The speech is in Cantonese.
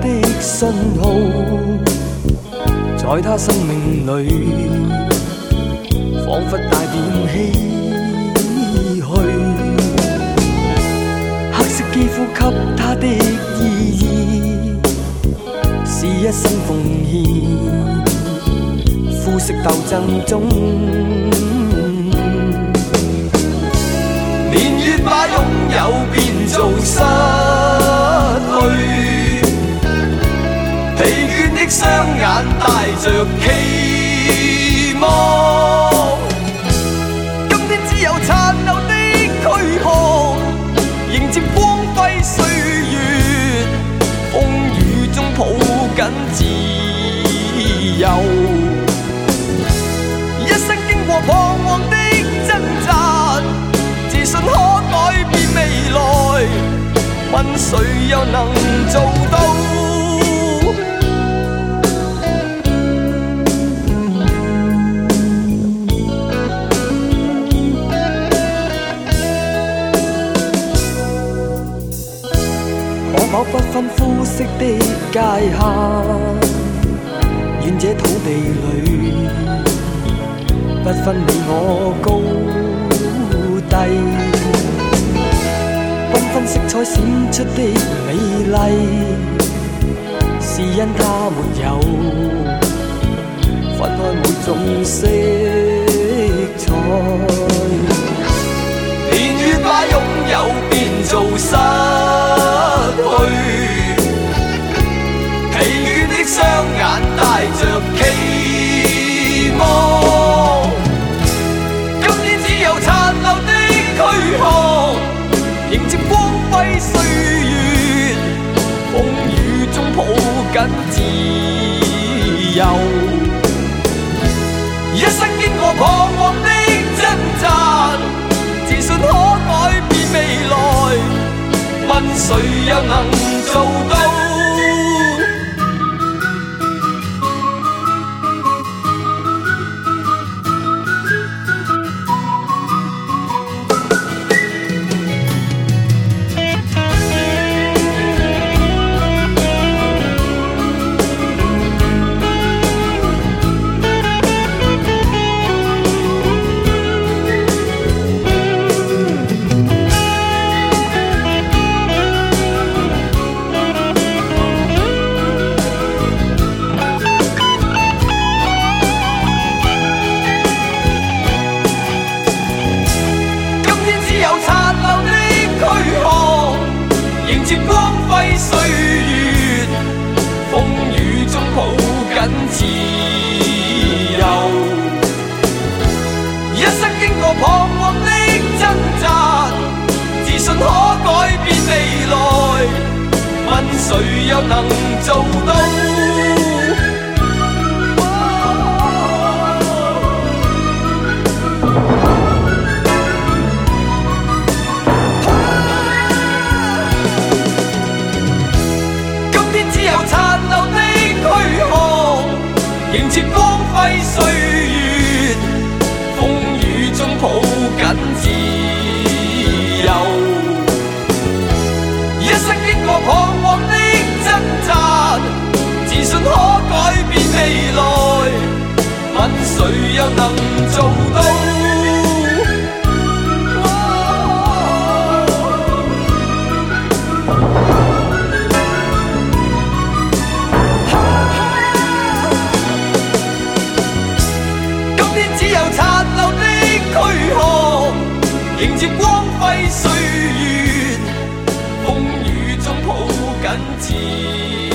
的信號，在他生命裏，彷彿帶點唏噓。黑色肌膚給他的意義，是一生奉獻。膚色鬥爭中，年月把擁有變做失去。疲倦的雙眼帶着期望，今天只有殘留的軀殼，迎接光輝歲月，風雨中抱緊自由。一生經過彷徨的掙扎，自信可改變未來，問誰又能做到？可否不分膚色的界限，願這土地裏不分你我高低，繽紛色彩閃出的美麗，是因它沒有分開每種色彩。年月把擁有變做失去，疲倦的雙眼帶着期望，今天只有殘留的軀殼，迎接光輝歲月，風雨中抱緊自由。一生經過彷徨的掙扎，自信可改變未來，問誰又能做到？迎接光輝歲月，風雨中抱緊自由。一生經過彷徨的掙扎，自信可改變未來，問誰又能做到？迎接光輝歲月，風雨中抱緊自由。一生經過彷徨的掙扎，自信可改變未來，問誰又能做到？迎接光輝歲月，風雨中抱緊自由。